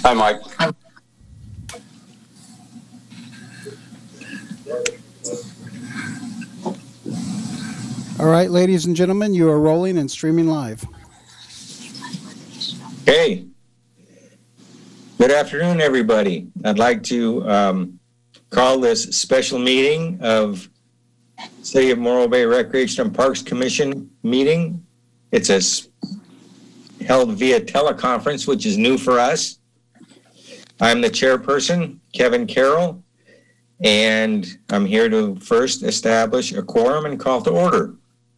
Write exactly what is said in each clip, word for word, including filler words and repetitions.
Hi, Mike. All right, ladies and gentlemen, you are rolling and streaming live. Hey, good afternoon, everybody. I'd like to um, call this special meeting of City of Morro Bay Recreation and Parks Commission meeting. It's a, held via teleconference, which is new for us. I'm the chairperson, Kevin Carroll, and I'm here to first establish a quorum and call to order.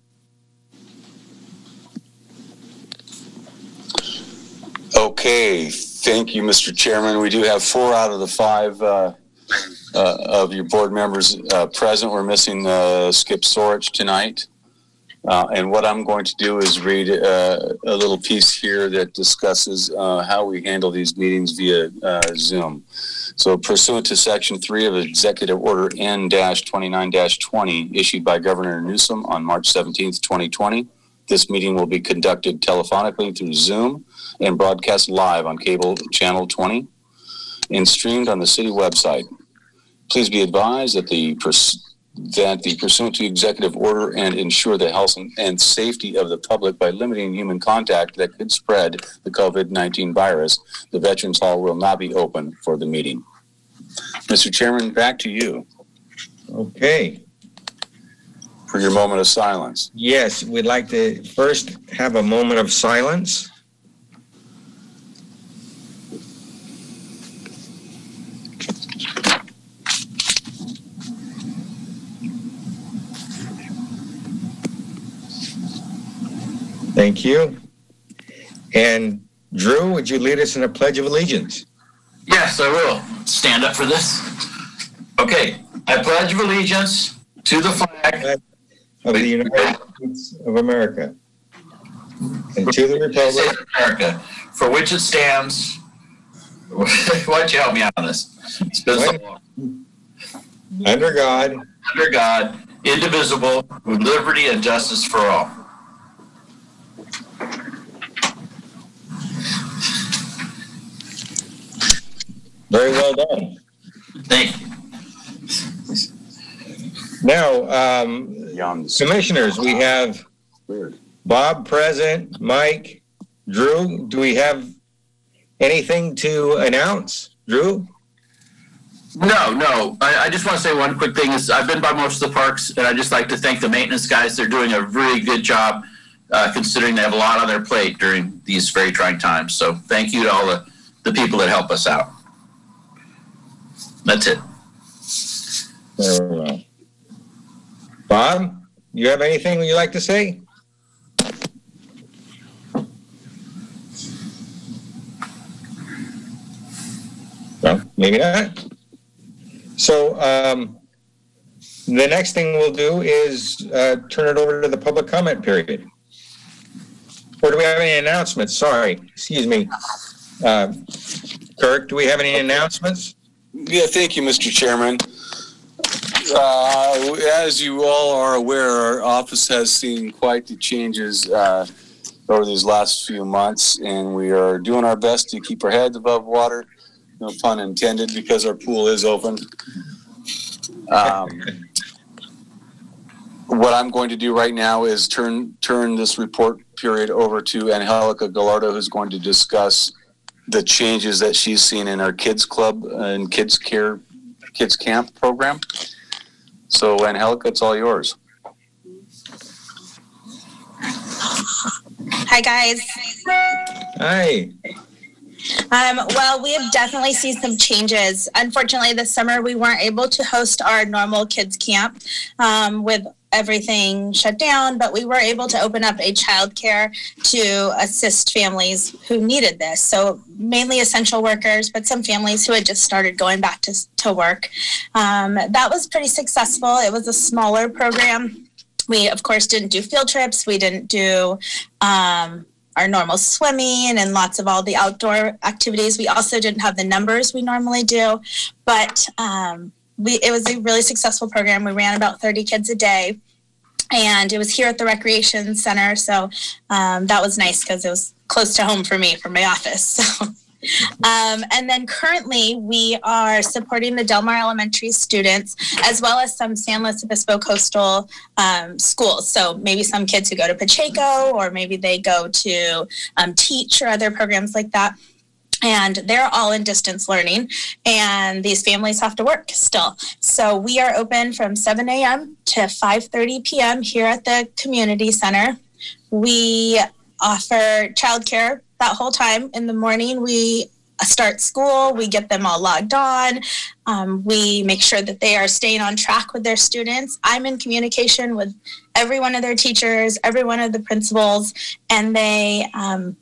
Okay, thank you, Mister Chairman. We do have four out of the five uh, uh, of your board members uh, present. We're missing uh, Skip Sorich tonight. Uh, and what I'm going to do is read uh, a little piece here that discusses uh, how we handle these meetings via uh, Zoom. So pursuant to Section three of Executive Order N twenty-nine twenty issued by Governor Newsom on March seventeenth, twenty twenty, this meeting will be conducted telephonically through Zoom and broadcast live on cable channel twenty and streamed on the city website. Please be advised that the pers- that the pursuant to executive order and ensure the health and, and safety of the public by limiting human contact that could spread the COVID nineteen virus, the Veterans Hall will not be open for the meeting. Mister Chairman, back to you. Okay. For your moment of silence. Yes, we'd like to first have a moment of silence. Thank you. And Drew, would you lead us in a Pledge of Allegiance? Yes, I will. Stand up for this. Okay. I pledge of allegiance to the flag of the United States of America and to the Republic of America, for which it stands. Why don't you help me out on this? It's been so long. Under God, under God, indivisible, with liberty and justice for all. Very well done. Thank you. Now, um, commissioners, we have Bob present, Mike, Drew. Do we have anything to announce? Drew? No, no. I, I just want to say one quick thing. Is I've been by most of the parks, and I just like to thank the maintenance guys. They're doing a really good job, uh, considering they have a lot on their plate during these very trying times. So thank you to all the, the people that help us out. That's it. Very well. Bob, you have anything you'd like to say? No, maybe not. So um, the next thing we'll do is uh, turn it over to the public comment period. Or do we have any announcements? Sorry, excuse me. Uh, Kirk, do we have any announcements? Yeah, thank you, Mister Chairman. Uh, as you all are aware, our office has seen quite the changes uh, over these last few months, and we are doing our best to keep our heads above water, no pun intended, because our pool is open. Um, what I'm going to do right now is turn turn this report period over to Angelica Gallardo, who's going to discuss the changes that she's seen in our kids club and kids care, kids camp program. So, Angelica, it's all yours. Hi, guys. Hi. Um, well, we have definitely seen some changes. Unfortunately, this summer we weren't able to host our normal kids camp um, with everything shut down, but we were able to open up a childcare to assist families who needed this. So mainly essential workers, but some families who had just started going back to, to work. Um, that was pretty successful. It was a smaller program. We, of course, didn't do field trips. We didn't do um, our normal swimming and lots of all the outdoor activities. We also didn't have the numbers we normally do, but um, we, it was a really successful program. We ran about thirty kids a day, and it was here at the Recreation Center. So um, that was nice because it was close to home for me from my office. So Um, and then currently we are supporting the Del Mar Elementary students as well as some San Luis Obispo coastal um, schools. So maybe some kids who go to Pacheco, or maybe they go to um, Teach or other programs like that. And they're all in distance learning, and these families have to work still. So we are open from seven a.m. to five thirty p.m. here at the community center. We offer childcare that whole time. In the morning, we start school. We get them all logged on. Um, we make sure that they are staying on track with their students. I'm in communication with every one of their teachers, every one of the principals, and they um,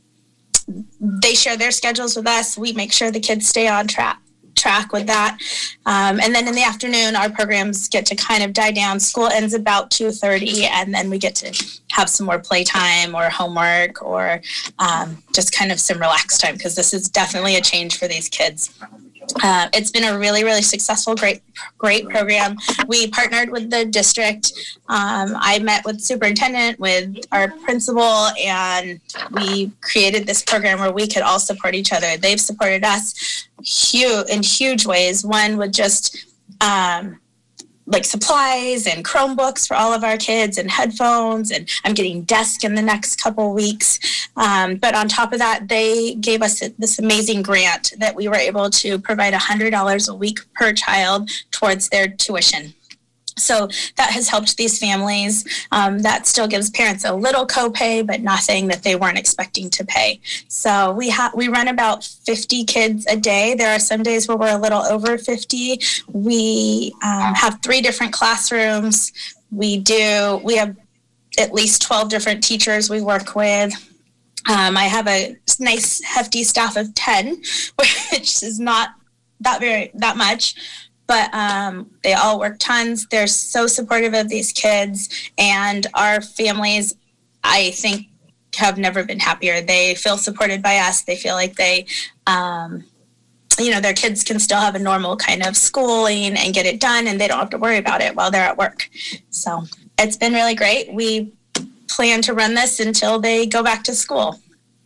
they share their schedules with us. We make sure the kids stay on track track with that. Um, and then in the afternoon, our programs get to kind of die down. School ends about two thirty, and then we get to have some more playtime or homework or um, just kind of some relaxed time, because this is definitely a change for these kids. Uh, it's been a really, really successful, great, great program. We partnered with the district. Um, I met with superintendent, with our principal, and we created this program where we could all support each other. They've supported us huge, in huge ways. One with just um, like supplies and Chromebooks for all of our kids and headphones, and I'm getting desks in the next couple weeks. Um, but on top of that, they gave us this amazing grant that we were able to provide one hundred dollars a week per child towards their tuition. So that has helped these families. Um, that still gives parents a little copay, but nothing that they weren't expecting to pay. So we have we run about fifty kids a day. There are some days where we're a little over fifty. We um, have three different classrooms. We do. We have at least twelve different teachers we work with. Um, I have a nice hefty staff of ten, which is not that very that much. But um, they all work tons. They're so supportive of these kids, and our families, I think, have never been happier. They feel supported by us. They feel like they, um, you know, their kids can still have a normal kind of schooling and get it done, and they don't have to worry about it while they're at work. So it's been really great. We plan to run this until they go back to school.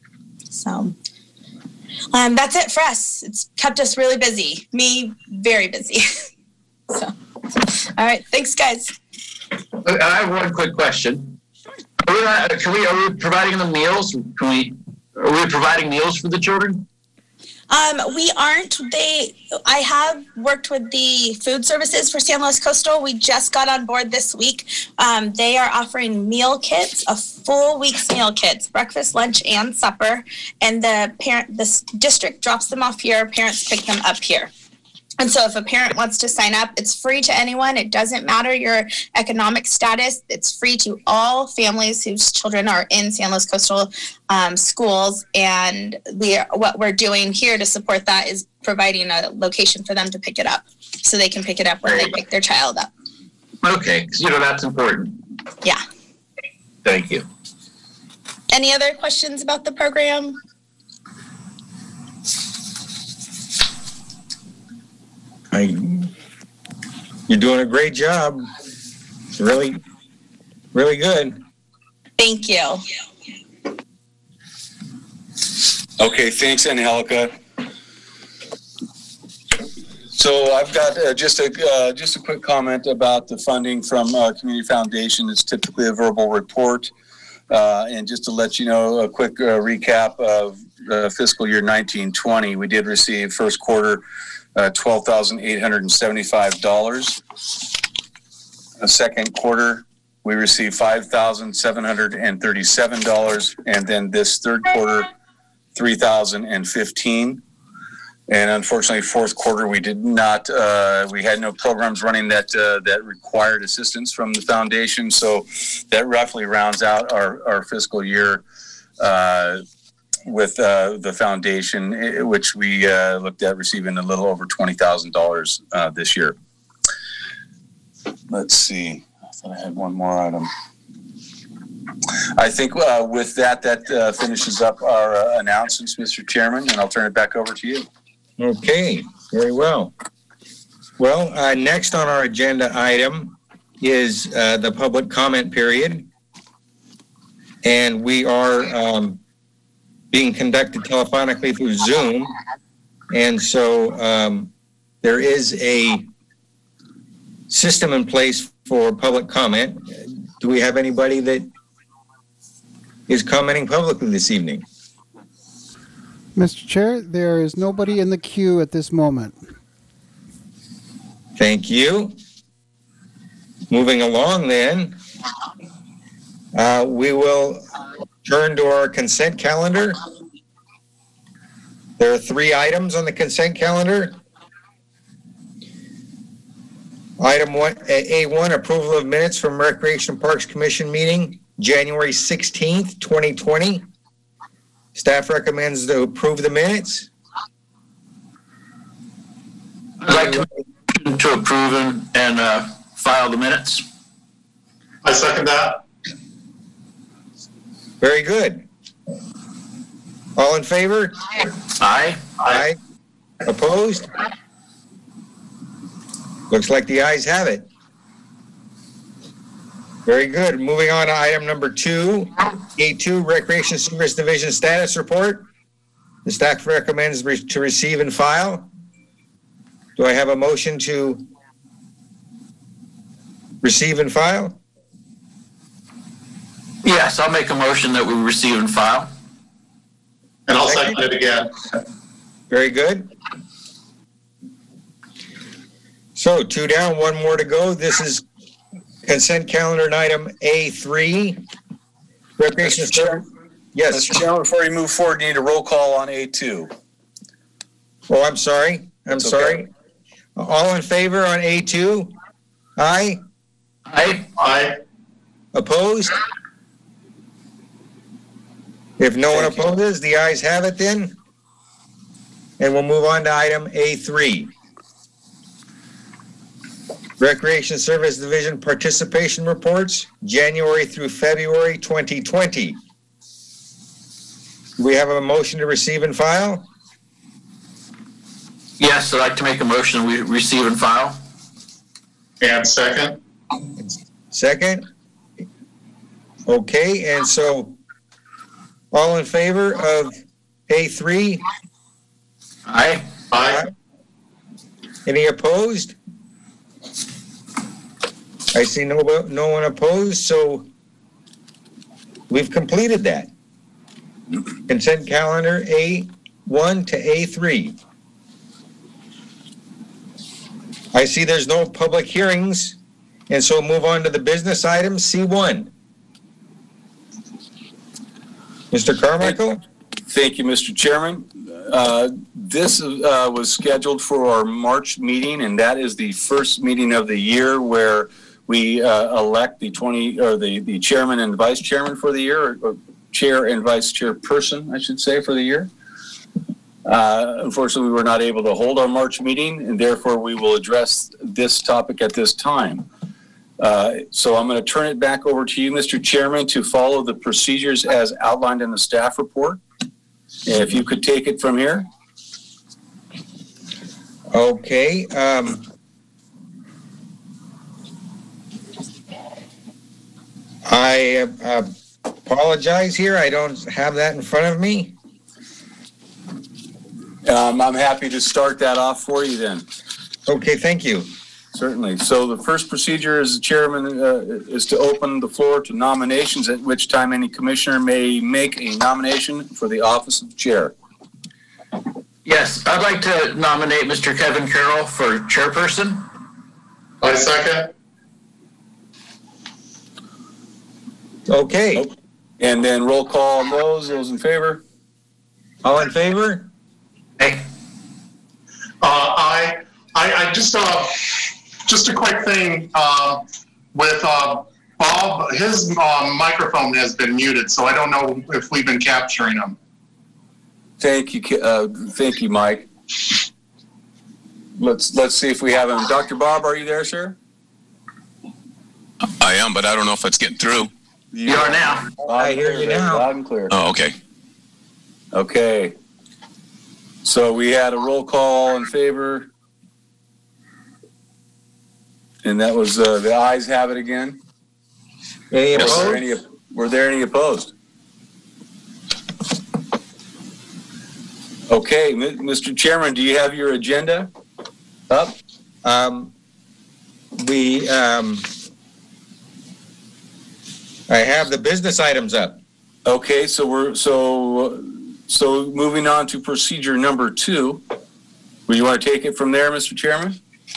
So Um, that's it for us. It's kept us really busy. Me, very busy. So, all right. Thanks, guys. I have one quick question. Are we, not, can we, are we providing them meals? Can we, are we providing meals for the children? Um, we aren't. They. I have worked with the food services for San Luis Coastal. We just got on board this week. Um, they are offering meal kits, a full week's meal kits, breakfast, lunch, and supper. And the parent, the district drops them off here. Parents pick them up here. And so if a parent wants to sign up, it's free to anyone. It doesn't matter your economic status. It's free to all families whose children are in San Luis Coastal um, schools. And we are, what we're doing here to support that is providing a location for them to pick it up, so they can pick it up when they pick their child up. Okay, because you know that's important. Yeah. Thank you. Any other questions about the program? I, you're doing a great job. It's really, really good. Thank you. Okay, thanks, Angelica. So I've got uh, just a uh, just a quick comment about the funding from uh, Community Foundation. It's typically a verbal report, uh, and just to let you know, a quick uh, recap of uh, fiscal year nineteen twenty. We did receive first quarter uh, twelve thousand eight hundred seventy-five dollars. The second quarter, we received five thousand seven hundred thirty-seven dollars, and then this third quarter, three thousand fifteen dollars. And unfortunately, fourth quarter, we did not, uh, we had no programs running that uh, that required assistance from the foundation. So that roughly rounds out our, our fiscal year uh, with uh, the foundation, which we uh, looked at receiving a little over twenty thousand dollars uh, this year. Let's see. I thought I had one more item. I think uh, with that, that uh, finishes up our uh, announcements, Mister Chairman, and I'll turn it back over to you. Okay, very well. Well, uh, next on our agenda item is uh, the public comment period. And we are um, being conducted telephonically through Zoom. And so um, there is a system in place for public comment. Do we have anybody that is commenting publicly this evening? Mister Chair, there is nobody in the queue at this moment. Thank you. Moving along then, uh, we will turn to our consent calendar. There are three items on the consent calendar. Item one, A one, approval of minutes from Recreation and Parks Commission meeting, January sixteenth, twenty twenty. Staff recommends to approve the minutes. I'd like to, to approve and, and uh, file the minutes. I second that. Very good. All in favor? Aye. Aye. Opposed? Looks like the ayes have it. Very good. Moving on to item number two, A two, Recreation Service Division Status Report. The staff recommends re- to receive and file. Do I have a motion to receive and file? Yes, I'll make a motion that we receive and file. And I'll second it again. Very good. So two down, one more to go. This is consent calendar and item A three. Recreation Mister Chair- Service. Yes. Mister Chairman, before you move forward, you need a roll call on A two. Oh, I'm sorry. I'm It's sorry. okay. All in favor on A two? Aye. Aye. Aye. Opposed? If no one Thank you. opposes, the ayes have it then. And we'll move on to item A three. Recreation Service Division participation reports, January through February twenty twenty. Do we have a motion to receive and file? Yes, I'd like to make a motion that we receive and file. And second. Second? Okay, and so all in favor of A three? Aye. Aye. Any opposed? I see no, no one opposed, so we've completed that. Consent calendar A one to A three. I see there's no public hearings, and so move on to the business items, C one. Mister Carmichael? Thank you, Mister Chairman. Uh, This uh, was scheduled for our March meeting, and that is the first meeting of the year where we uh, elect the twenty or the, the chairman and vice chairman for the year, or, or chair and vice chairperson, I should say, for the year. Uh, unfortunately, we were not able to hold our March meeting, and therefore we will address this topic at this time. Uh, so I'm going to turn it back over to you, Mister Chairman, to follow the procedures as outlined in the staff report. And if you could take it from here. Okay. Um, I uh, apologize here. I don't have that in front of me. Um, I'm happy to start that off for you then. Okay, thank you. Certainly. So the first procedure as the chairman uh, is to open the floor to nominations, at which time any commissioner may make a nomination for the office of chair. Yes, I'd like to nominate Mister Kevin Carroll for chairperson. I second. Okay. And then roll call on those. Those in favor? All in favor? Aye. Uh, I, I, I just, uh, just a quick thing, uh, with, uh, Bob, his, uh, microphone has been muted, so I don't know if we've been capturing him. Thank you, uh, thank you, Mike. Let's let's see if we have him. Doctor Bob, are you there, sir? I am, but I don't know if it's getting through. You are now. I hear you now. Loud and clear. Oh, okay. Okay. So we had a roll call all in favor. And that was, uh, the ayes have it again. Any Were there opposed? any, were there any opposed? Okay, M- Mister Chairman, do you have your agenda up? Um, we, um, I have the business items up. Okay, so we're so so moving on to procedure number two. Would you want to take it from there, Mister Chairman?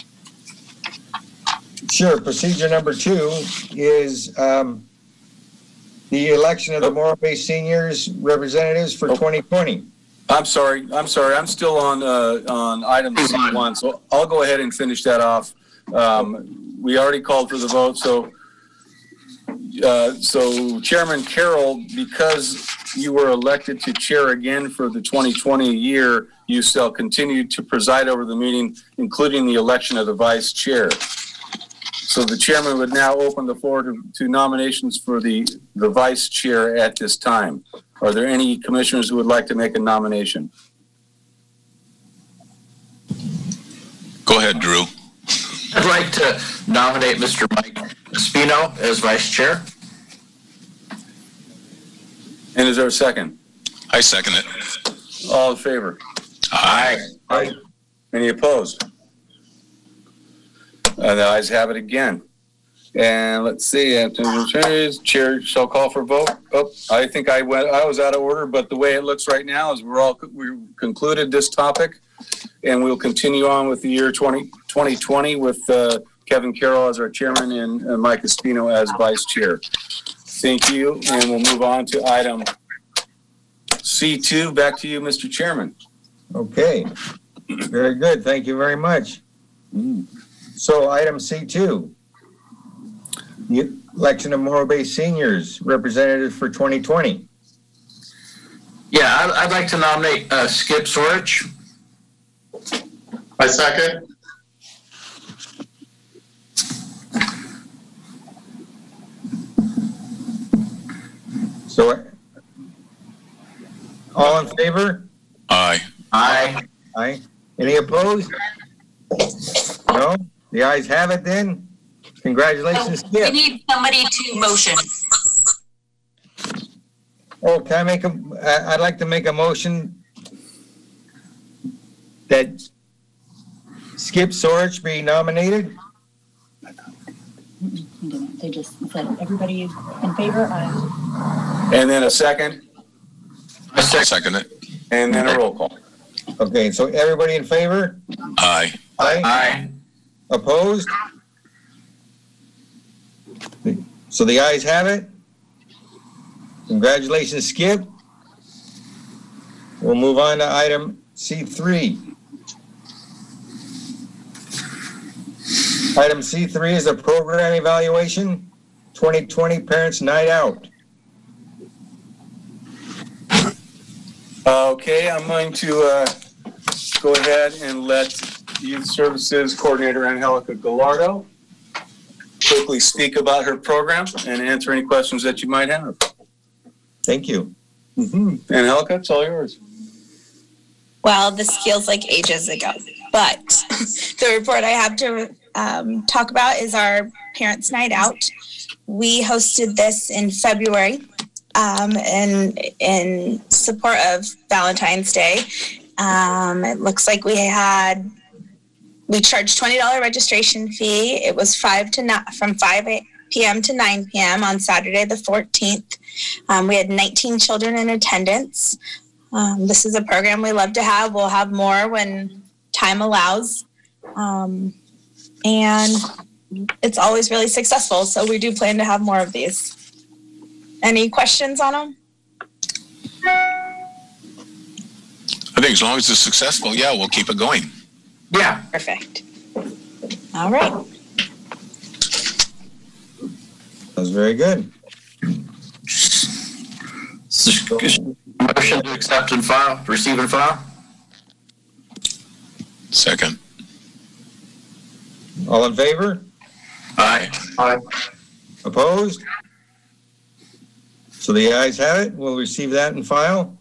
Sure. Procedure number two is um, the election of the Morro Bay Seniors representatives for twenty twenty. I'm sorry. I'm sorry. I'm still on uh, on item C one, so I'll go ahead and finish that off. Um, we already called for the vote, so uh, so Chairman Carroll, because you were elected to chair again for the twenty twenty year, you shall continue to preside over the meeting, including the election of the vice chair. So the chairman would now open the floor to, to nominations for the, the vice chair at this time. Are there any commissioners who would like to make a nomination? Go ahead, Drew. I'd like to nominate Mister Mike Espino as vice chair. And is there a second? I second it. All in favor? Aye. Aye. Any opposed? Uh, the ayes have it again. And let's see, after the chair shall call for vote. Oh, I think I went, I was out of order, but the way it looks right now is we're all, we concluded this topic, and we'll continue on with the year twenty twenty with uh, Kevin Carroll as our chairman and uh, Mike Espino as vice chair. Thank you, and we'll move on to item C two. Back to you, Mister Chairman. Okay. Very good. Thank you very much. Mm. So item C two, the election of Morro Bay Seniors representative for twenty twenty. Yeah, I'd, I'd like to nominate uh, Skip Sorich. I second. So all in favor? Aye. Aye. Aye. Any opposed? No? The ayes have it then. Congratulations, We Skip. need somebody to motion. Oh, can I make a, I- I'd like to make a motion that Skip Sorich be nominated. They just said, everybody in favor? Aye. And then a second, I second it. and then a roll call. Okay, so everybody in favor? Aye. Aye. Aye. Opposed? So the ayes have it. Congratulations, Skip. We'll move on to item C three. Item C three is a program evaluation, twenty twenty Parents Night Out. Okay, I'm going to uh, go ahead and let Youth Services Coordinator Angelica Gallardo quickly speak about her program and answer any questions that you might have. Thank you. Mm-hmm. Angelica, it's all yours. Well, this feels like ages ago, but the report I have to um, talk about is our Parents' Night Out. We hosted this in February um, in, in support of Valentine's Day. Um, it looks like we had, we charged twenty dollars registration fee. It was five to not, from five p.m. to nine p.m. on Saturday the fourteenth. Um, we had nineteen children in attendance. Um, this is a program we love to have. We'll have more when time allows. Um, and it's always really successful. So we do plan to have more of these. Any questions on them? I think as long as it's successful, yeah, we'll keep it going. Yeah. Perfect. All right. That was very good. Motion to accept and file, receive and file. Second. All in favor? Aye. Aye. Opposed? So the ayes have it. We'll receive that and file.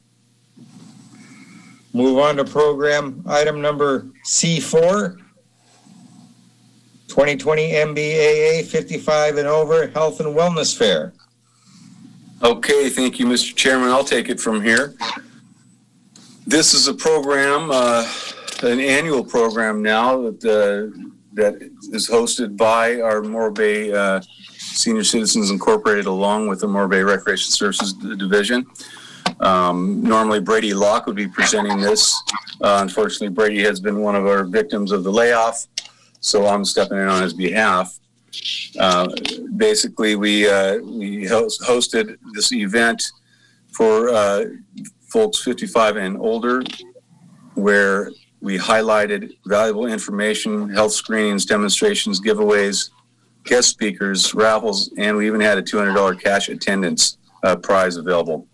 Move on to program item number C four. twenty twenty M B A A fifty-five and over Health and Wellness Fair. Okay, thank you, Mister Chairman. I'll take it from here. This is a program, uh, an annual program now that uh, that is hosted by our Morro Bay uh, Senior Citizens Incorporated, along with the Morro Bay Recreation Services Division. Um, normally, Brady Locke would be presenting this. Uh, unfortunately, Brady has been one of our victims of the layoff, so I'm stepping in on his behalf. Uh, basically, we uh, we host, hosted this event for uh, folks fifty-five and older, where we highlighted valuable information, health screenings, demonstrations, giveaways, guest speakers, raffles, and we even had a two hundred dollars cash attendance uh, prize available.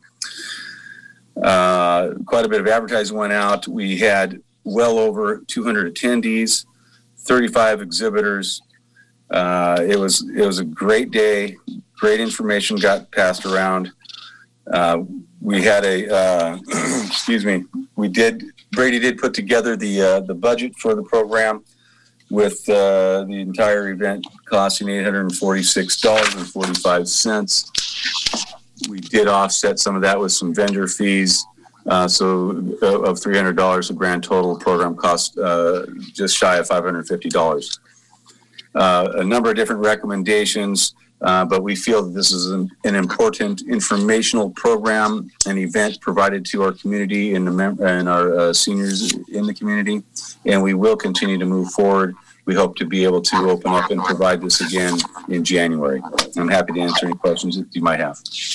Uh, quite a bit of advertising went out. We had well over two hundred attendees, thirty-five exhibitors. Uh, it was it was a great day. Great information got passed around. Uh, we had a uh, excuse me. We did Brady did put together the uh, the budget for the program, with uh, the entire event costing eight hundred forty-six dollars and forty-five cents. We did offset some of that with some vendor fees, uh, so uh, of three hundred dollars. The grand total program cost uh, just shy of five hundred fifty dollars. Uh, a number of different recommendations, uh, but we feel that this is an, an important informational program, an event provided to our community and, the mem- and our uh, seniors in the community, and we will continue to move forward. We hope to be able to open up and provide this again in January. I'm happy to answer any questions that you might have.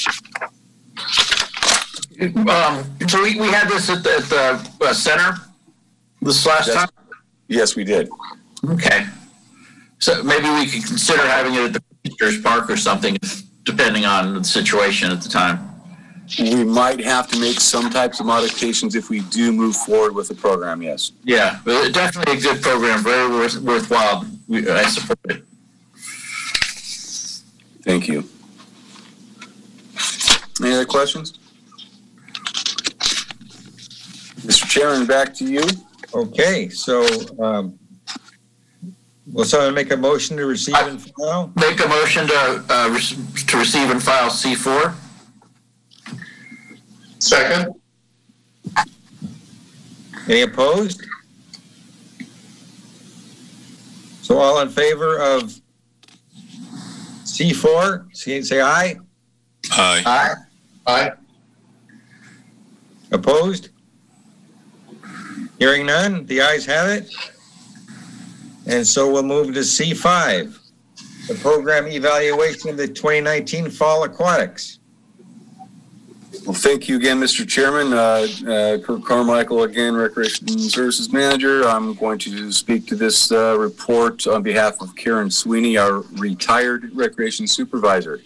Um, so we, we had this at the, at the uh, center this last Yes. time? Yes, we did. Okay. So maybe we could consider having it at the Pictures Park or something, depending on the situation at the time. We might have to make some types of modifications if we do move forward with the program, yes. Yeah, but definitely a good program, very worth, worthwhile. We, I support it. Thank you. Any other questions? Mister Chairman, back to you. Okay, so um, will someone make a motion to receive and file? Make a motion to uh, re- to receive and file C four. Second. Any opposed? So all in favor of C four, say, say aye. Aye. Aye. Aye. Opposed? Hearing none, the ayes have it. And so we'll move to C five, the program evaluation of the twenty nineteen Fall Aquatics. Well, thank you again, Mister Chairman. Uh, uh, Kirk Carmichael, again, Recreation Services Manager. I'm going to speak to this uh, report on behalf of Karen Sweeney, our retired Recreation Supervisor.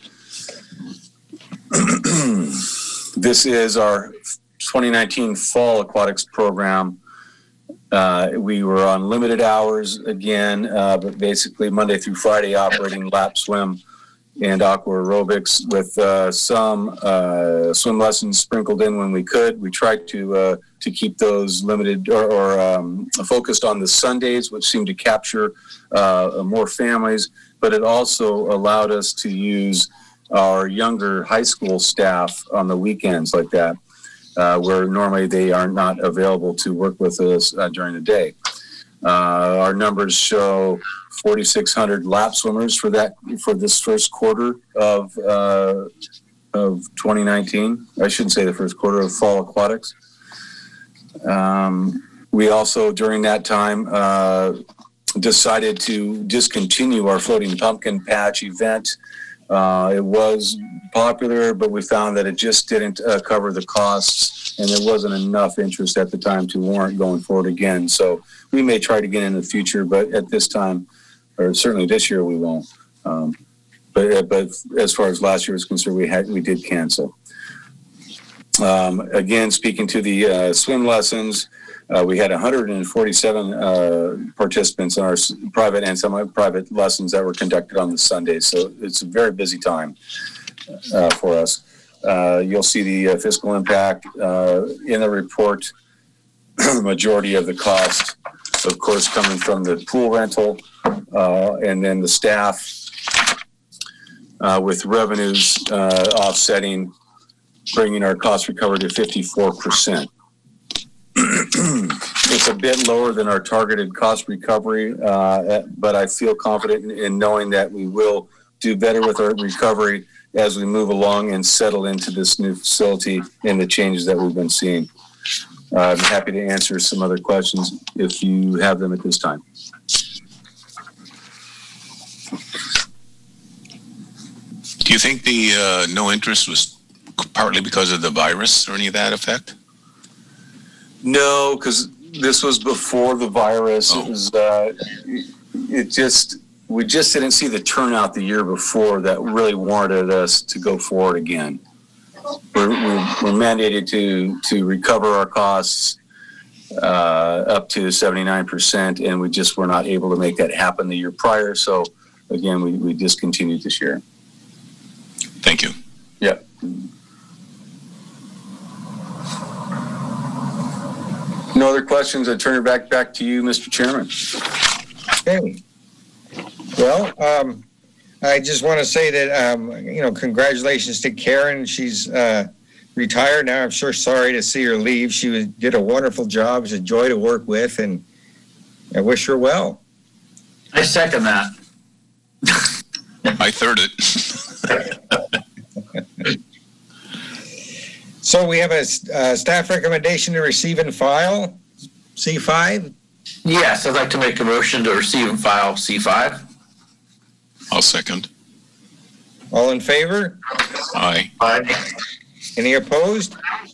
This is our twenty nineteen Fall Aquatics Program. Uh, we were on limited hours again, uh, but basically Monday through Friday operating lap swim and aqua aerobics with uh, some uh, swim lessons sprinkled in when we could. We tried to uh, to keep those limited or, or um, focused on the Sundays, which seemed to capture uh, more families, but it also allowed us to use our younger high school staff on the weekends like that, uh, where normally they are not available to work with us uh, during the day. Uh, our numbers show forty-six hundred lap swimmers for that for this first quarter of uh, of twenty nineteen. I shouldn't say the first quarter of Fall Aquatics. Um, we also, during that time, uh, decided to discontinue our floating pumpkin patch event. Uh, it was popular, but we found that it just didn't uh, cover the costs, and there wasn't enough interest at the time to warrant going forward again. So we may try it again in the future, but at this time, or certainly this year, we won't. Um, but but as far as last year is concerned, we had we did cancel. Um, again, speaking to the uh, swim lessons, uh, we had one hundred forty-seven uh, participants in our private and semi-private lessons that were conducted on the Sundays. So it's a very busy time uh, for us. Uh, you'll see the uh, fiscal impact uh, in the report. The majority of the cost, of course, coming from the pool rental, uh, and then the staff, uh, with revenues uh, offsetting, bringing our cost recovery to fifty-four percent. it's a bit lower than our targeted cost recovery, uh, but I feel confident in, in knowing that we will do better with our recovery as we move along and settle into this new facility and the changes that we've been seeing. Uh, I'm happy to answer some other questions if you have them at this time. Do you think the uh, no interest was partly because of the virus or any of that effect? No, because this was before the virus. Oh. It was, uh, it just, we just didn't see the turnout the year before that really warranted us to go forward again. We're, we're, we're mandated to, to recover our costs uh, up to seventy-nine percent, and we just were not able to make that happen the year prior. So again, we, we discontinued this year. Thank you. Yeah. No other questions. I turn it back back to you, Mister Chairman. Okay. Well, um, I just want to say that, um, you know, congratulations to Karen. She's uh, retired now. I'm sure sorry to see her leave. She was, did a wonderful job. It was a joy to work with, and I wish her well. I second that. I third it. So we have a uh, staff recommendation to receive and file, C five. Yes, I'd like to make a motion to receive and file C five. I'll second. All in favor? Aye. Aye. Any opposed?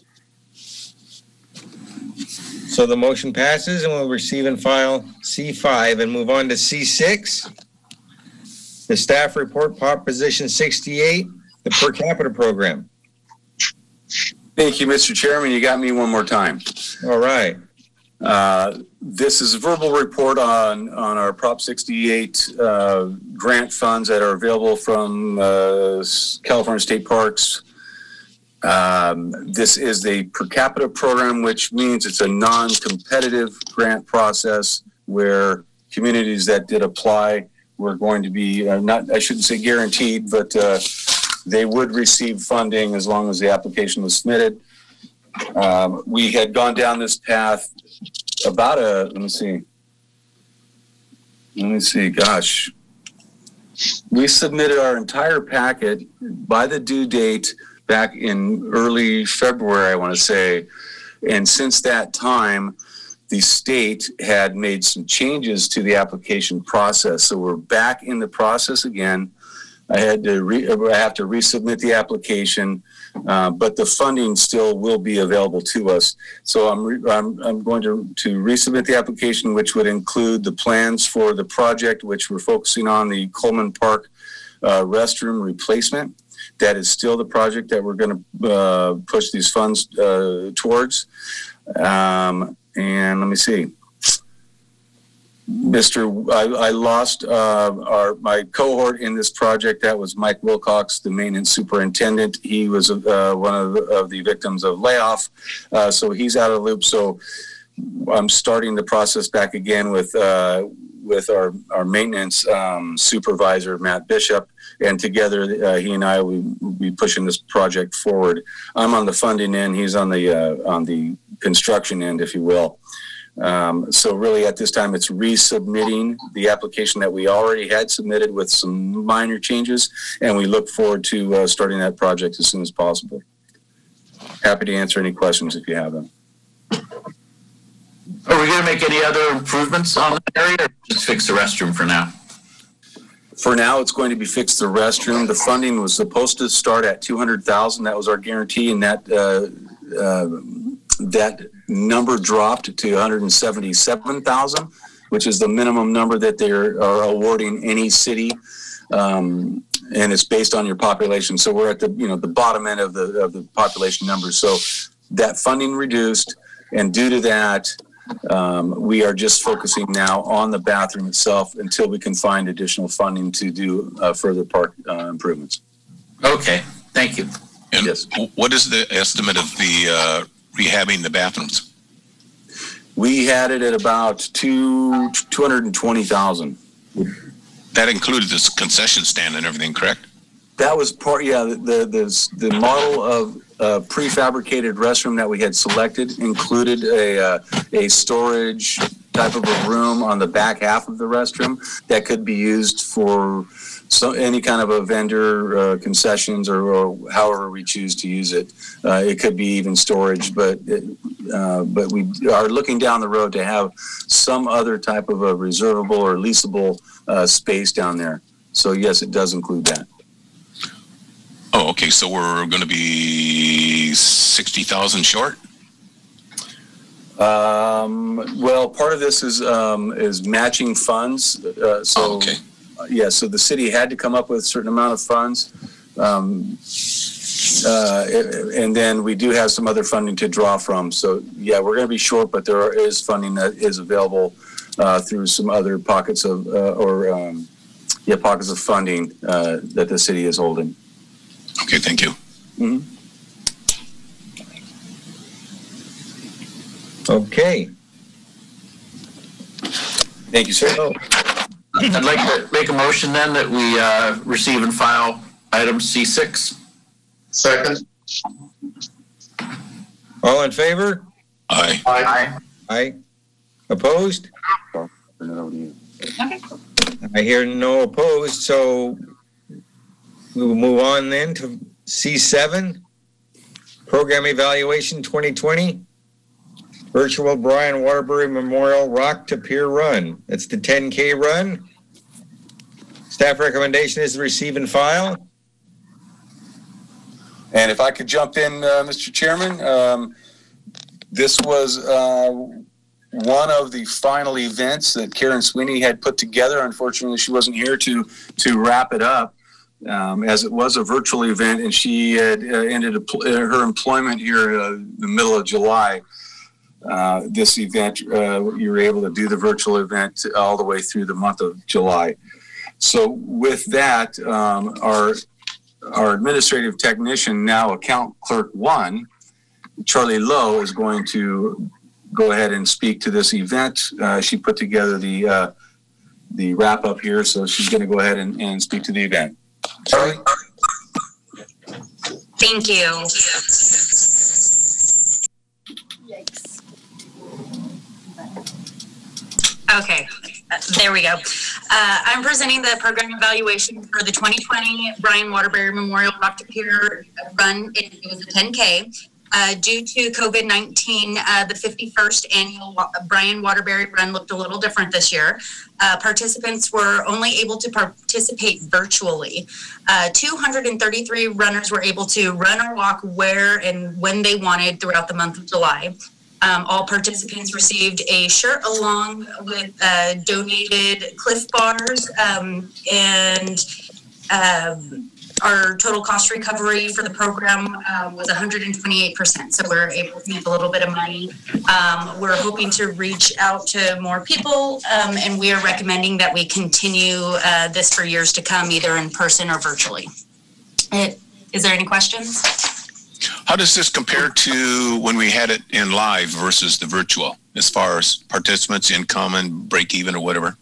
So the motion passes, and we'll receive and file C five and move on to C six. The staff report, Proposition sixty-eight, the per capita program. Thank you, Mister Chairman. You got me one more time. All right. Uh, this is a verbal report on, on our Prop sixty-eight uh, grant funds that are available from uh, California State Parks. Um, this is the per capita program, which means it's a non-competitive grant process where communities that did apply were going to be uh, not, I shouldn't say guaranteed, but uh, they would receive funding as long as the application was submitted. Um, we had gone down this path about a, let me see, let me see, gosh. We submitted our entire packet by the due date back in early February, I want to say. And since that time, the state had made some changes to the application process. So we're back in the process again. I had to re, I have to resubmit the application, uh, but the funding still will be available to us. So I'm re, I'm, I'm going to, to resubmit the application, which would include the plans for the project, which we're focusing on the Coleman Park uh, restroom replacement. That is still the project that we're going to uh, push these funds uh, towards. Um, and let me see. Mister I, I lost uh, our my cohort in this project. That was Mike Wilcox, the maintenance superintendent. He was uh, one of the, of the victims of layoff, uh, so he's out of the loop. So I'm starting the process back again with uh, with our our maintenance um, supervisor, Matt Bishop, and together uh, he and I will be pushing this project forward. I'm on the funding end. He's on the uh, on the construction end, if you will. Um, so really at this time, it's resubmitting the application that we already had submitted with some minor changes, and we look forward to uh, starting that project as soon as possible. Happy to answer any questions if you have them. Are we going to make any other improvements on the area, or just fix the restroom for now? For now, it's going to be fixed the restroom. The funding was supposed to start at two hundred thousand. That was our guarantee, and that uh, uh, that number dropped to one hundred seventy-seven thousand, which is the minimum number that they are awarding any city, um, and it's based on your population. So we're at the you know the bottom end of the of the population numbers. So that funding reduced, and due to that, um, we are just focusing now on the bathroom itself until we can find additional funding to do uh, further park uh, improvements. Okay, thank you. And Yes. what is the estimate of the uh, rehabbing the bathrooms? We had it at about two two hundred and twenty thousand. That included this concession stand and everything, correct? That was part. Yeah, the the the, the model of uh, prefabricated restroom that we had selected included a uh, a storage type of a room on the back half of the restroom that could be used for so any kind of a vendor uh, concessions or, or however we choose to use it. Uh, it could be even storage, but it, uh, but we are looking down the road to have some other type of a reservable or leasable uh, space down there. So yes, it does include that. Oh, okay. So we're going to be sixty thousand short. Um, well, part of this is um, is matching funds. Uh, so. Oh, okay. Yeah, so the city had to come up with a certain amount of funds. Um, uh, and then we do have some other funding to draw from. So, yeah, we're going to be short, but there is funding that is available uh, through some other pockets of, uh, or, um, yeah, pockets of funding uh, that the city is holding. Okay, thank you. Mm-hmm. Okay. Thank you, sir. So, I'd like to make a motion then that we uh, receive and file item C six. Second. all in favor? Aye. Aye. Aye. Opposed? Turn it over to you. Okay. I hear no opposed, so we will move on then to C seven, Program Evaluation twenty twenty, Virtual Brian Waterbury Memorial Rock to Pier Run. That's the ten K run. Staff recommendation is to receive and file. And if I could jump in, uh, Mister Chairman, um, this was uh, one of the final events that Karen Sweeney had put together. Unfortunately, she wasn't here to to wrap it up, um, as it was a virtual event, and she had uh, ended her employment here uh, in the middle of July. Uh, this event, uh, you were able to do the virtual event all the way through the month of July. So with that, um, our our administrative technician, now account clerk one, Charlie Lowe, is going to go ahead and speak to this event. Uh, she put together the uh, the wrap up here, so she's going to go ahead and, and speak to the event. Charlie? Thank you. Yikes. Okay, uh, there we go. Uh, I'm presenting the program evaluation for the twenty twenty Brian Waterbury Memorial Rock to Pier Run. It, it was a ten K. Uh, due to COVID nineteen, uh, the fifty-first annual Wa- Brian Waterbury Run looked a little different this year. Uh, participants were only able to participate virtually. Uh, two hundred thirty-three runners were able to run or walk where and when they wanted throughout the month of July. Um, all participants received a shirt along with uh, donated Cliff Bars, um, and um, our total cost recovery for the program uh, was one hundred twenty-eight percent. So we're able to make a little bit of money. Um, we're hoping to reach out to more people, um, and we are recommending that we continue uh, this for years to come, either in person or virtually. It, is there any questions? How does this compare to when we had it in live versus the virtual, as far as participants, income, and break even or whatever?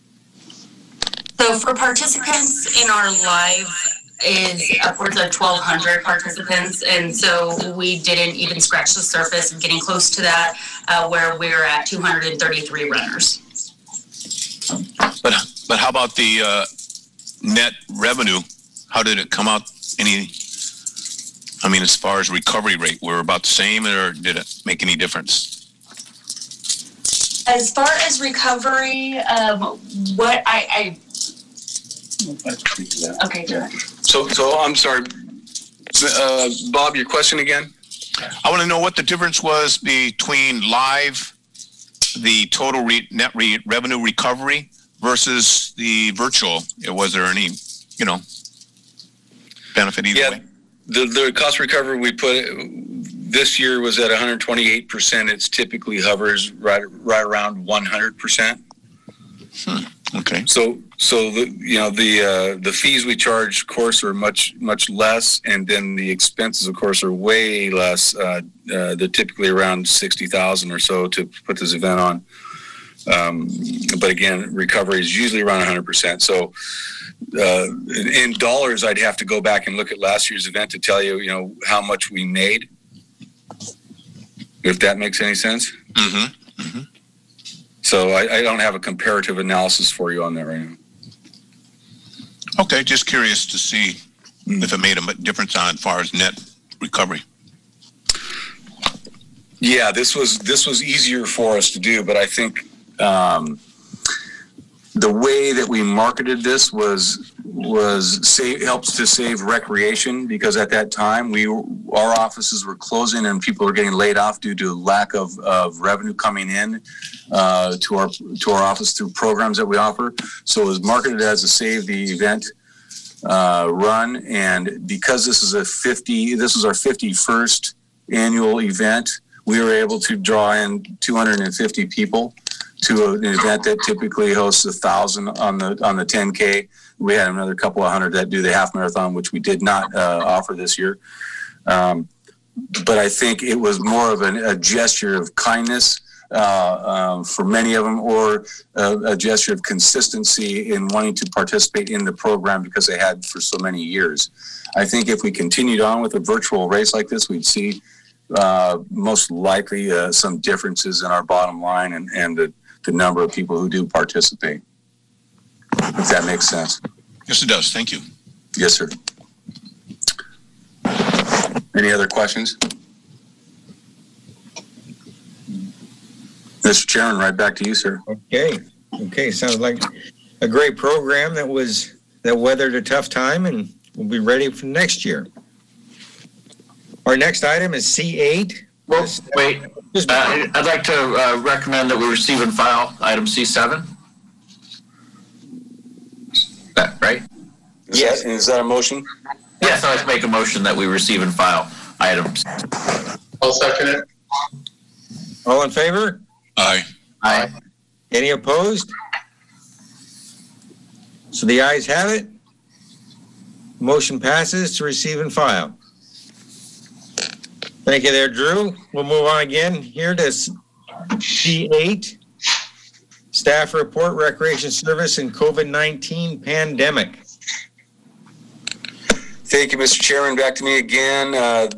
So for participants in our live is upwards of twelve hundred participants, and so we didn't even scratch the surface of getting close to that, uh, where we're at two hundred thirty-three runners. But but how about the uh, net revenue? How did it come out? Any? I mean, as far as recovery rate, we're about the same, or did it make any difference? As far as recovery, um, what I, I okay, do it. So, so I'm sorry, uh, Bob, your question again? I want to know what the difference was between live, the total re- net re- revenue recovery versus the virtual. Was there any, you know, benefit either Yeah. way? The, the cost recovery we put this year was at one hundred twenty-eight percent. It's typically hovers right right around one hundred percent. Hmm. Okay. So so the you know the uh, the fees we charge, of course, are much much less, and then the expenses, of course, are way less. Uh, uh, they're typically around sixty thousand or so to put this event on. Um, but again, recovery is usually around one hundred percent. So uh, in dollars, I'd have to go back and look at last year's event to tell you, you know, how much we made. If that makes any sense. Mm-hmm. Mm-hmm. So I, I don't have a comparative analysis for you on that right now. Okay, just curious to see mm-hmm. if it made a difference on as far as net recovery. Yeah, this was this was easier for us to do, but I think um, the way that we marketed this was was save, helps to save recreation, because at that time we our offices were closing and people were getting laid off due to lack of, of revenue coming in uh, to our to our office through programs that we offer. So it was marketed as a save the event uh, run, and because this is a fifty, this was our fifty-first annual event. We were able to draw in two hundred fifty people to an event that typically hosts a thousand on the on the ten K. We had another couple of hundred that do the half marathon, which we did not uh, offer this year. Um, but I think it was more of an, a gesture of kindness uh, um, for many of them, or a, a gesture of consistency in wanting to participate in the program because they had for so many years. I think if we continued on with a virtual race like this, we'd see uh, most likely uh, some differences in our bottom line and, and the, the number of people who do participate. If that makes sense. Yes, it does. Thank you. Yes, sir. Any other questions? Mister Chairman, right back to you, sir. Okay. Okay. Sounds like a great program that was that weathered a tough time and will be ready for next year. Our next item is C eight. Well, wait. Uh, I'd like to uh, recommend that we receive and file item C seven. That right? Is yes. That, is that a motion? Yes, I'd like to make a motion that we receive and file items. I'll second it. All in favor? Aye. Aye. Any opposed? So the ayes have it. Motion passes to receive and file. Thank you there, Drew. We'll move on again here to C eight. Staff report, recreation service, and COVID nineteen pandemic. Thank you, Mister Chairman. Back to me again. Uh,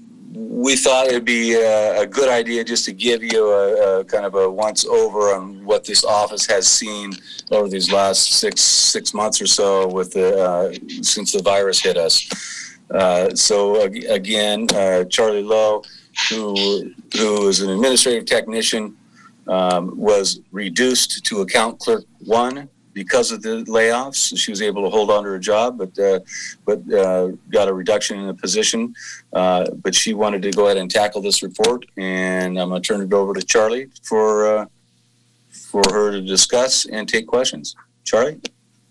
we thought it'd be a, a good idea just to give you a, a kind of a once over on what this office has seen over these last six six months or so with the uh, since the virus hit us. Uh, so again, uh, Charlie Lowe, who who is an administrative technician, um, was reduced to account clerk one because of the layoffs. She was able to hold on to her job, but uh, but uh, got a reduction in the position. Uh, but she wanted to go ahead and tackle this report, and I'm going to turn it over to Charlie for uh, for her to discuss and take questions. Charlie?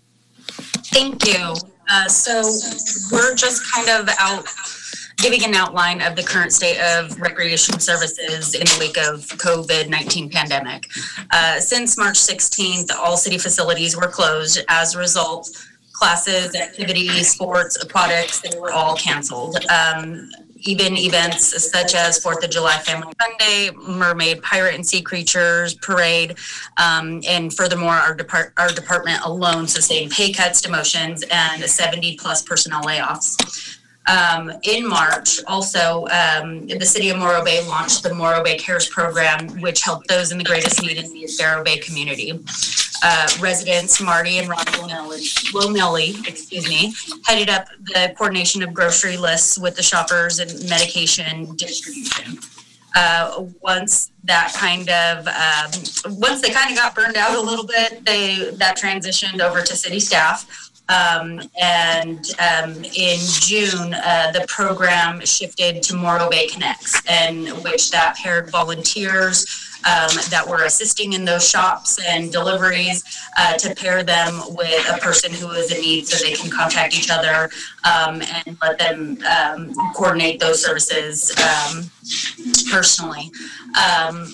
Thank you. Uh, so we're just kind of out giving an outline of the current state of recreation services in the wake of COVID nineteen pandemic. Uh, since March sixteenth, all city facilities were closed. As a result, classes, activities, sports, aquatics, they were all canceled. Um, even events such as fourth of July Family Fun Day, Mermaid, Pirate and Sea Creatures Parade, um, and furthermore, our, depart- our department alone sustained pay cuts, demotions, and seventy plus personnel layoffs. Um, in March, also, um, the city of Morro Bay launched the Morro Bay Cares program, which helped those in the greatest need in the Morro Bay community. Uh, residents Marty and Ron Lonelli, excuse me, headed up the coordination of grocery lists with the shoppers and medication distribution. Uh, once that kind of, um, once they kind of got burned out a little bit, they that transitioned over to city staff. Um, and um, in June, uh, the program shifted to Morro Bay Connects, in which that paired volunteers um, that were assisting in those shops and deliveries uh, to pair them with a person who is in need so they can contact each other um, and let them um, coordinate those services um, personally. Um,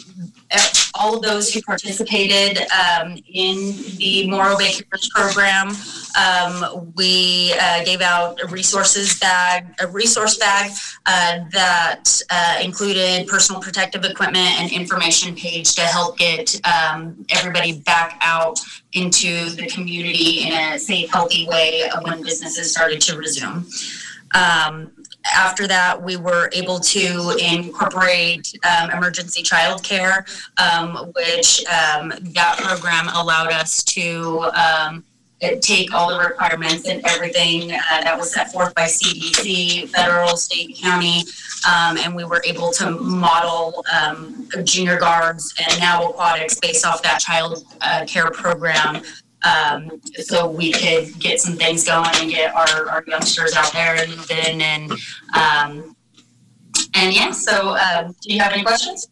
all of those who participated um, in the Morro Bay Cares program. Um, we uh, gave out a resources bag, a resource bag uh, that uh, included personal protective equipment and information page to help get um, everybody back out into the community in a safe, healthy way when businesses started to resume. Um, After that, we were able to incorporate um, emergency childcare, um, which um, that program allowed us to um, take all the requirements and everything uh, that was set forth by C D C, federal, state, county, um, and we were able to model um, junior guards and now aquatics based off that child uh, care program. Um, so we could get some things going and get our, our youngsters out there and then and um, and yeah. So, um, do you have any questions?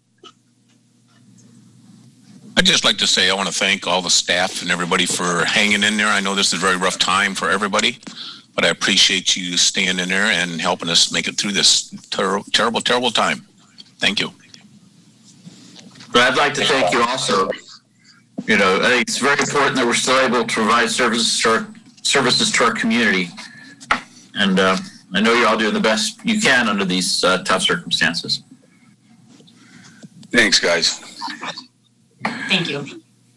I'd just like to say I want to thank all the staff and everybody for hanging in there. I know this is a very rough time for everybody, but I appreciate you staying in there and helping us make it through this ter- terrible, terrible time. Thank you. But I'd like to thank you also. You know, I think it's very important that we're still able to provide services to our, services to our community. And uh, I know you're all doing the best you can under these uh, tough circumstances. Thanks, guys. Thank you.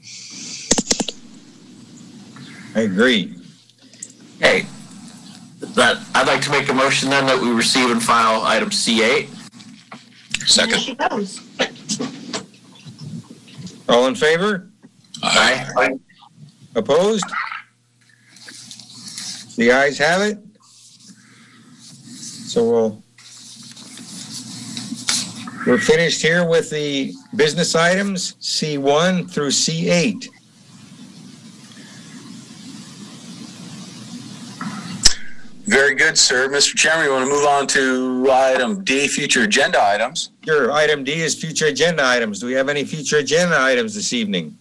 I agree. Okay. That, I'd like to make a motion then that we receive and file item C eight. Second. There she goes. All in favor? Aye. Opposed? The ayes have it. So we'll, we're finished here with the business items, C one through C eight. Very good, sir. Mister Chairman, you want to move on to item D, future agenda items? Sure. Item D is future agenda items. Do we have any future agenda items this evening?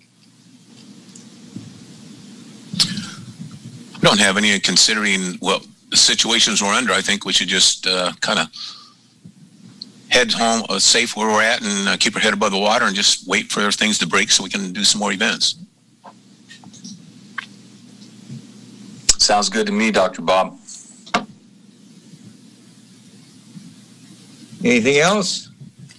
Don't have any. Considering well the situations we're under, I think we should just uh, kind of head home uh, safe where we're at and uh, keep our head above the water and just wait for things to break so we can do some more events. Sounds good to me, Doctor Bob. Anything else?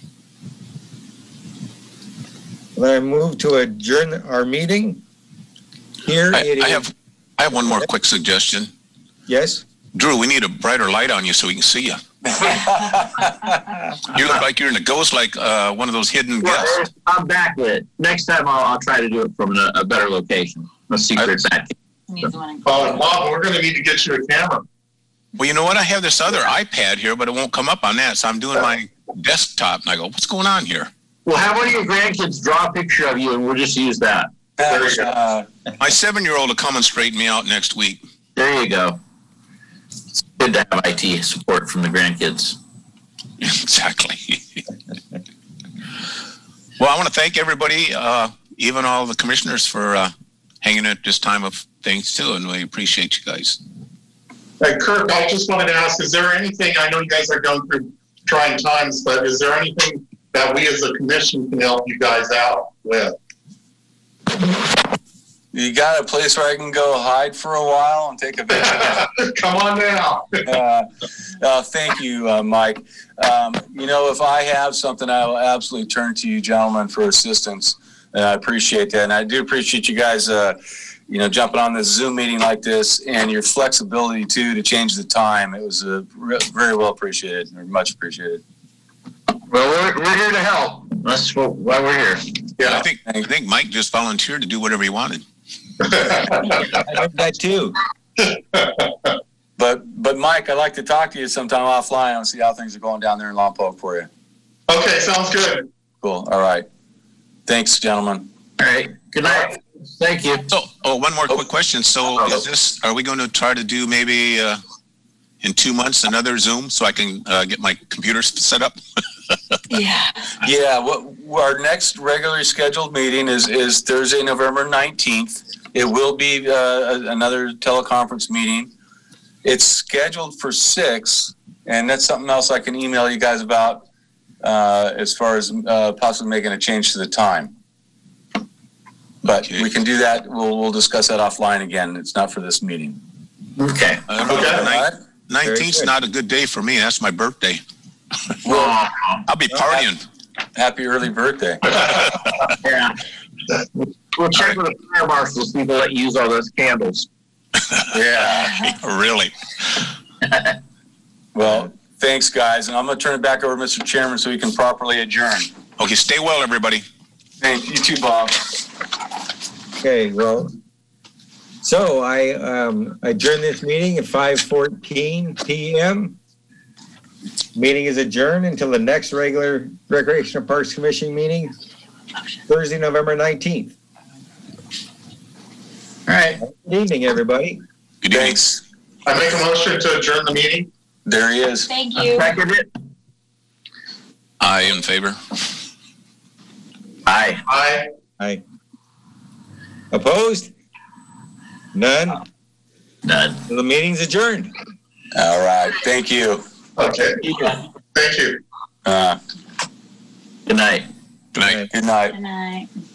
Then I move to adjourn our meeting. Here I, it is. I have I have one more quick suggestion. Yes? Drew, we need a brighter light on you so we can see you. You look like you're in a ghost, like uh, one of those hidden guests. Well, I'm backlit. Next time I'll, I'll try to do it from a, a better location. A secret back. Uh, Bob, we're going to need to get you a camera. Well, you know what? I have this other iPad here, but it won't come up on that. So I'm doing my desktop, and I go, what's going on here? Well, have one of your grandkids draw a picture of you, and we'll just use that. Uh, My seven-year-old will come and straighten me out next week. There you go. It's good to have I T support from the grandkids. Exactly. Well, I want to thank everybody, uh, even all the commissioners, for uh, hanging at this time of things, too, and we appreciate you guys. Hey, Kirk, I just wanted to ask, is there anything, I know you guys are going through trying times, but is there anything that we as a commission can help you guys out with? You got a place where I can go hide for a while and take a vacation? Come on now. uh, uh, thank you, uh, Mike. Um, you know, if I have something, I will absolutely turn to you gentlemen for assistance. And I appreciate that. And I do appreciate you guys, uh, you know, jumping on this Zoom meeting like this and your flexibility, too, to change the time. It was uh, re- very well appreciated, much appreciated. Well, we're, we're here to help. That's what, why we're here. Yeah, I think I think Mike just volunteered to do whatever he wanted. I heard that too. But but Mike, I'd like to talk to you sometime offline and see how things are going down there in Lompoc for you. Okay, sounds good. Cool. All right. Thanks, gentlemen. All right. Good night. Thank you. So, oh, one more quick question. So, Oh. is this? Are we going to try to do maybe uh, in two months another Zoom so I can uh, get my computer set up? Yeah. Yeah, what our next regularly scheduled meeting is is Thursday, November nineteenth. It will be uh, another teleconference meeting. It's scheduled for six, and that's something else I can email you guys about. uh, as far as uh, possibly making a change to the time. But Okay. we can do that. We'll, we'll discuss that offline again. It's not for this meeting. Okay. I don't know, Okay. the All right? nineteenth's good. not a good day for me. That's my birthday. Well, I'll be partying. Happy early birthday. yeah. We'll check with the fire marshal, see if they'll let you use all those candles. Yeah. Really? Well, thanks, guys. And I'm going to turn it back over to Mister Chairman so we can properly adjourn. Okay, stay well, everybody. Thank you too, Bob. Okay, well, so I um, adjourn this meeting at five fourteen p.m. Meeting is adjourned until the next regular Recreational Parks Commission meeting, Thursday, November nineteenth. All right. Good evening, everybody. Good evening. Thanks. I make a motion to adjourn the meeting. There he is. Thank you. Second it. I in favor. Aye. Aye. Aye. Opposed? None. None. So the meeting's adjourned. All right. Thank you. Okay. Thank you. Uh, Good night. Good night. good night. Good night.